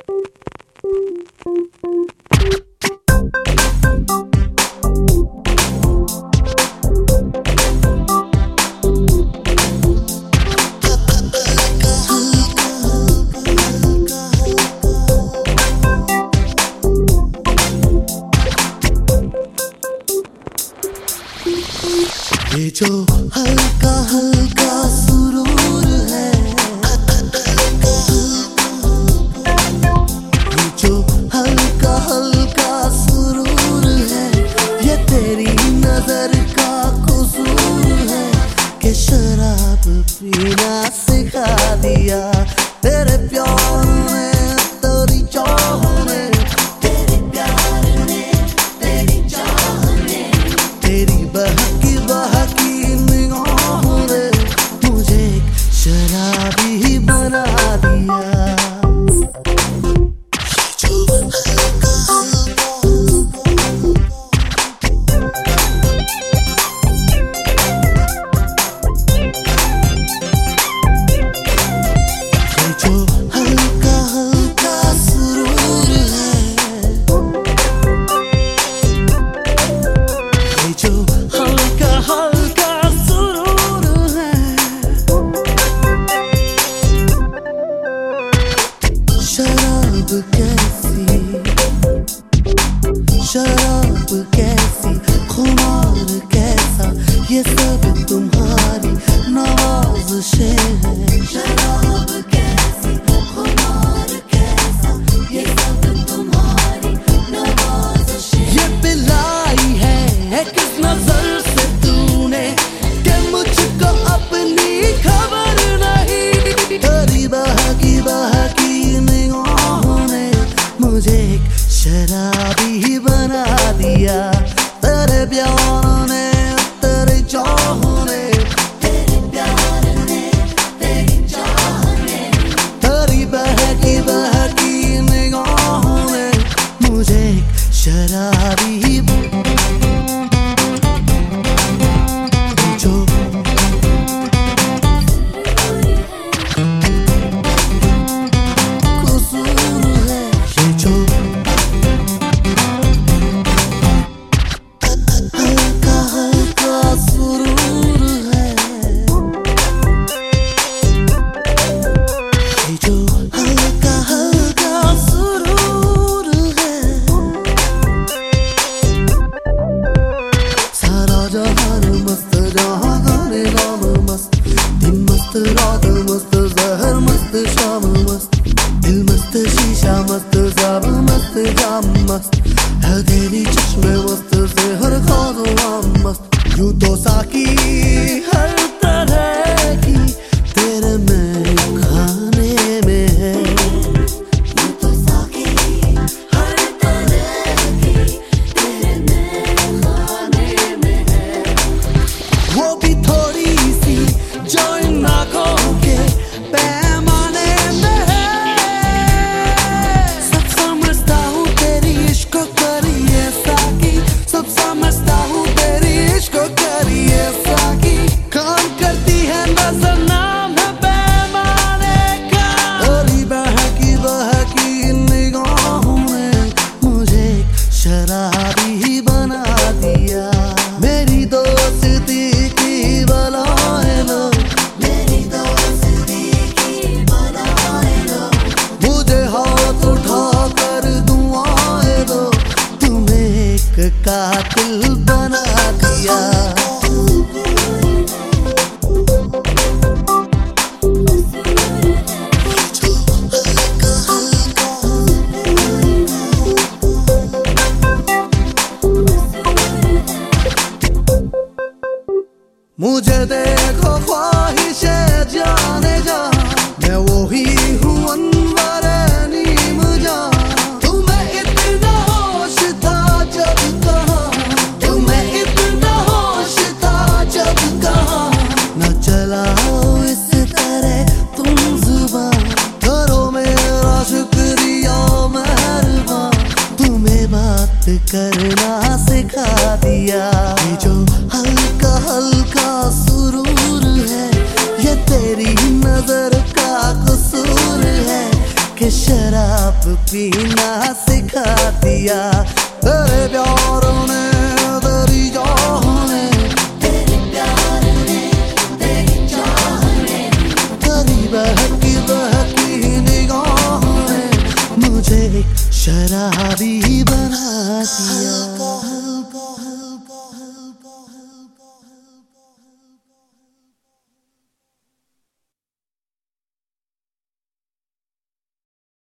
ये जो हल्का हल्का सुरूर है, ये जो हल्का हल्का सुरूर है, ये तेरी नजर का कसूर है कि शराब पीना सिखा दिया तेरे प्यार ने, तेरी चाह ने, तेरे प्यार ने, तेरी चाह ने, तेरी बहकी बहकी निगाहों ने मुझे एक शराबी बना दिया। शराब कैसी, खुमार कैसा, ये सब तुम्हारी नवाज़िशें हैं। शराब कैसी, खुमार कैसा, ये सब तुम्हारी नवाज़िशें। ये पिलाई है किस नजर से तूने कि मुझको अपनी खबर नहीं। तेरी बहकी बहकी निगाहों ने मुझे एक शराबी बना दिया। तेरे प्यार ने, तेरी चाह ने, तेरे प्यार ने, तेरी चाह ने, तेरी बहकी बहकी निगाहों ने मुझे शराबी जो कसूर है, ये जो रात मस्त, जहर मस्त, शाम मस्त, दिल मस्त, शीशा मस्त, ज़ाब मस्त, जाम मस्त है तेरी चश्मे मस्त, सेहर ख्वाज़ मस्त। यूं तो साकी हर तरह की तेरे में खाने में है। यूं तो साकी हर तरह की तेरे में खाने में है। वो भी थोड़ी सी जो इन आँखों के पैमाने में है। सब समझता हूँ तेरी इश्क करिए साकी, सब समझता हूँ तेरी इश्क करिए साकी। काम करती है नजर, नाम है पैमाने का। तेरी बहकी बहकी निगाहों ने मुझे शराबी बना दिया। मेरी दोस्ती की बलाएं लो, मेरी दोस्ती की बलाएं लो, मुझे हाथ उठा कर दुआएं दो, तुम्हें एक कातिल बना दिया। मुझे देखो ख्वाहिशे जाने जा, मैं वही हूँ अनवर नीम जा। तुम्हें इतना होश था जब कहा, तुम्हें इतना होश था जब कहा, न चलाओ इस तरह तुम जुबान। करो मेरा शुक्रिया मेहरबान, तुम्हें बात करना सिखा दिया। ये जो हल्का हल्का सुरूर है, ये तेरी नजर का कसूर है के शराब पीना सिखा दिया। तेरे प्यार ने तेरी चाह ने, तेरे प्यार ने तेरी चाह ने, तेरी बहकी बहकी निगाह ने मुझे एक शराबी बना दिया।